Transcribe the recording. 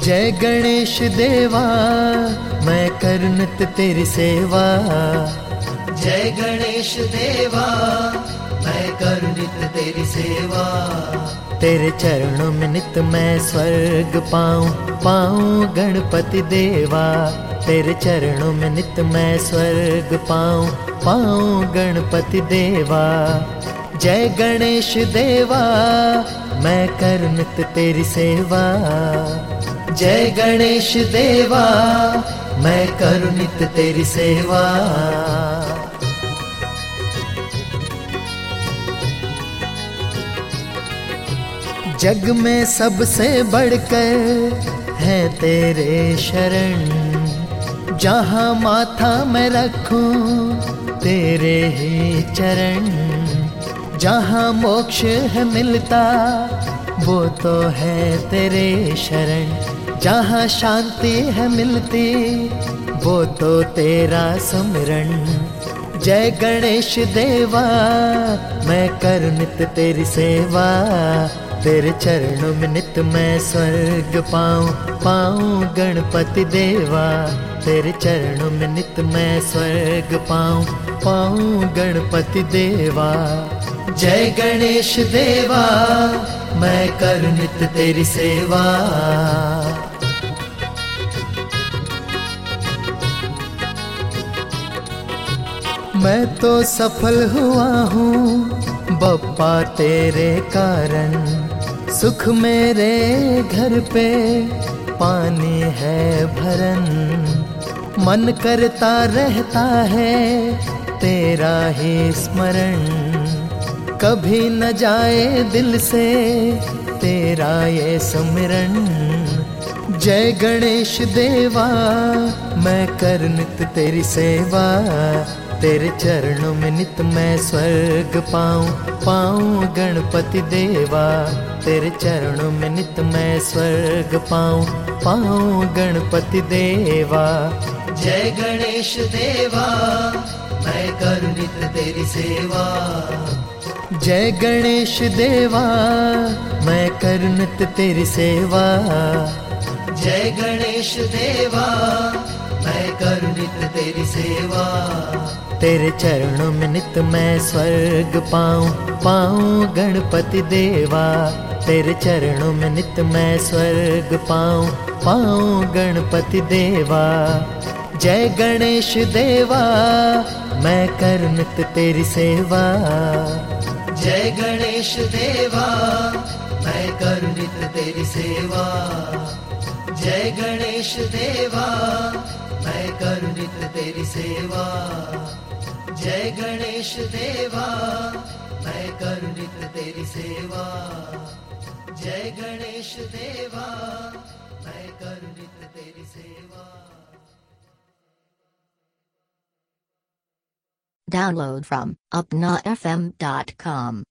जय गणेश देवा मैं करूं नित तेरी सेवा। जय गणेश देवा मैं करूं नित तेरी सेवा। तेरे चरणों में नित मैं स्वर्ग पाऊं पाऊं गणपति देवा। तेरे चरणों में नित मैं स्वर्ग पाऊं पाऊं गणपति देवा। जय गणेश देवा मैं करूं नित तेरी सेवा। जय गणेश देवा मैं करूं नित तेरी सेवा। जग में सबसे बढ़कर है तेरे शरण। जहाँ माथा मैं रखूं तेरे ही चरण। जहाँ मोक्ष है मिलता वो तो है तेरे शरण। जहाँ शांति है मिलती वो तो तेरा सुमिरन। जय गणेश देवा मैं करूं नित तेरी सेवा। तेरे चरणों में नित मैं स्वर्ग पाऊं पाऊं गणपति देवा। तेरे चरणों में नित मैं स्वर्ग पाऊं पाऊं गणपति देवा। जय गणेश देवा मैं करूं नित तेरी सेवा। मैं तो सफल हुआ हूँ बप्पा तेरे कारण। सुख मेरे घर पे पानी है भरन। मन करता रहता है तेरा ही स्मरण। कभी न जाए दिल से तेरा ये सुमिरन। जय गणेश देवा मैं करूं नित तेरी सेवा। तेरे चरणों में नित मैं स्वर्ग पाऊं पाऊं गणपति देवा। तेरे चरणों में नित मैं स्वर्ग पाऊं पाऊं गणपति देवा। जय गणेश देवा मैं करूं नित तेरी सेवा। जय गणेश देवा मैं करूं नित तेरी सेवा। जय गणेश देवा मैं करूं नित तेरी सेवा। तेरे चरणों में नित मैं स्वर्ग पाऊं पाऊं गणपति देवा। तेरे चरणों में नित मैं स्वर्ग पाऊं पाऊं गणपति देवा। जय गणेश देवा मैं करूं नित तेरी सेवा। जय गणेश देवा मैं करूं नित तेरी सेवा। जय गणेश देवा मैं करूं नित तेरी सेवा। जय गणेश देवा मैं करूं नित तेरी सेवा। जय गणेश देवा मैं करूं नित तेरी सेवा। Download from upnafm.com.